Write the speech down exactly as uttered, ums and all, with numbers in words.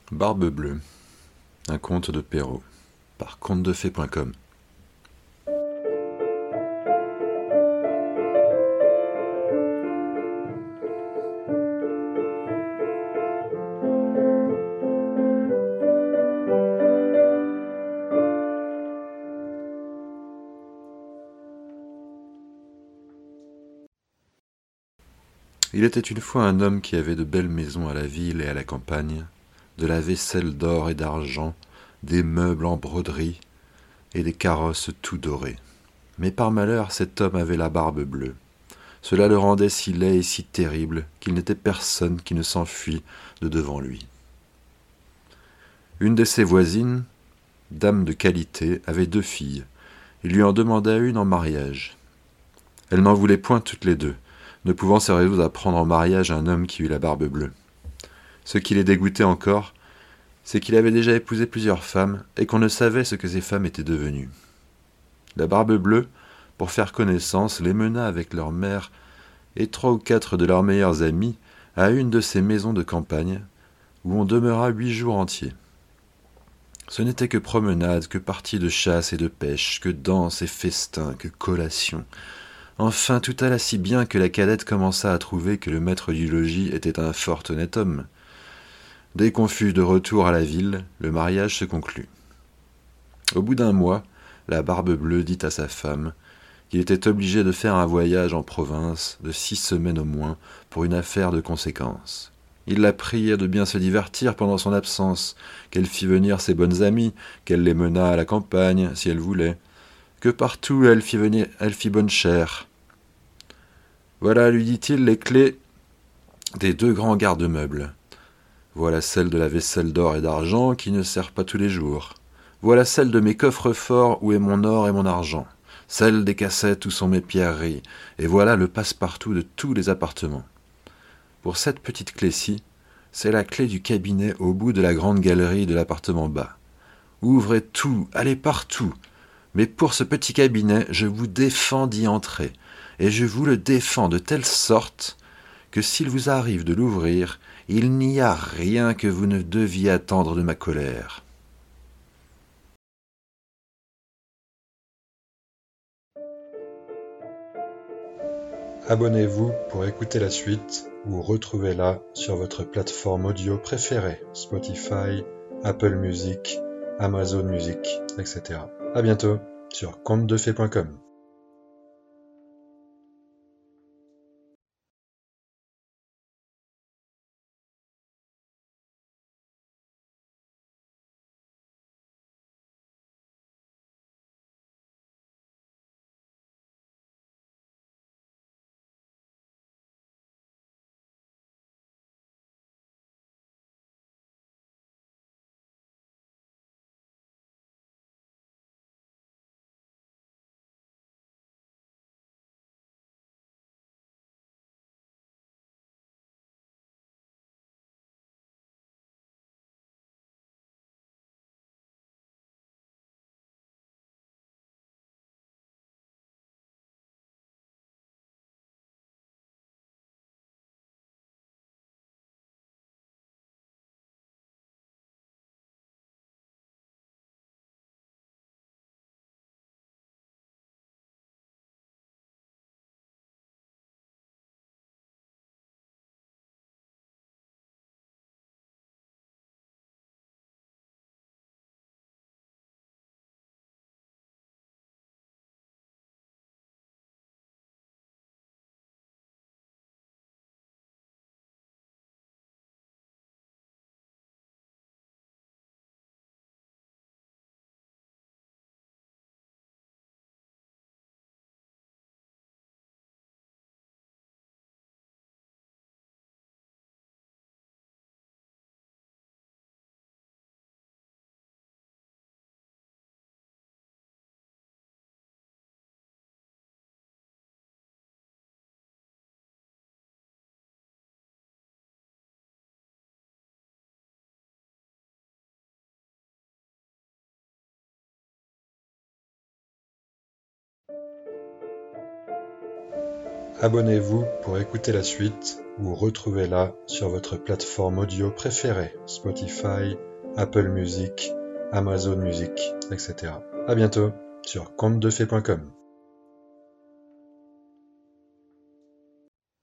Barbe bleue, un conte de Perrault, par conte de fées point com. Il était une fois un homme qui avait de belles maisons à la ville et à la campagne, de la vaisselle d'or et d'argent, des meubles en broderie et des carrosses tout dorés. Mais par malheur, cet homme avait la barbe bleue. Cela le rendait si laid et si terrible qu'il n'était personne qui ne s'enfuit de devant lui. Une de ses voisines, dame de qualité, avait deux filles. Il lui en demanda une en mariage. Elle n'en voulait point toutes les deux, ne pouvant se résoudre à prendre en mariage un homme qui eut la barbe bleue. Ce qui les dégoûtait encore, c'est qu'il avait déjà épousé plusieurs femmes et qu'on ne savait ce que ces femmes étaient devenues. La barbe bleue, pour faire connaissance, les mena avec leur mère et trois ou quatre de leurs meilleurs amis à une de ces maisons de campagne, où on demeura huit jours entiers. Ce n'était que promenade, que parties de chasse et de pêche, que danse et festin, que collation. Enfin, tout alla si bien que la cadette commença à trouver que le maître du logis était un fort honnête homme. Dès qu'on fut de retour à la ville, le mariage se conclut. Au bout d'un mois, la barbe bleue dit à sa femme qu'il était obligé de faire un voyage en province de six semaines au moins pour une affaire de conséquence. Il la priait de bien se divertir pendant son absence, qu'elle fît venir ses bonnes amies, qu'elle les menât à la campagne, si elle voulait, que partout elle fît, venir, elle fît bonne chère. Voilà, lui dit-il, les clés des deux grands garde-meubles. Voilà celle de la vaisselle d'or et d'argent qui ne sert pas tous les jours. Voilà celle de mes coffres-forts où est mon or et mon argent. Celle des cassettes où sont mes pierreries. Et voilà le passe-partout de tous les appartements. Pour cette petite clé-ci, c'est la clé du cabinet au bout de la grande galerie de l'appartement bas. Ouvrez tout, allez partout. Mais pour ce petit cabinet, je vous défends d'y entrer. Et je vous le défends de telle sorte que s'il vous arrive de l'ouvrir, il n'y a rien que vous ne deviez attendre de ma colère. Abonnez-vous pour écouter la suite ou retrouvez-la sur votre plateforme audio préférée, Spotify, Apple Music, Amazon Music, et cetera. À bientôt sur conte de fées point com. Abonnez-vous pour écouter la suite ou retrouvez-la sur votre plateforme audio préférée, Spotify, Apple Music, Amazon Music, et cetera. À bientôt sur conte de fées point com.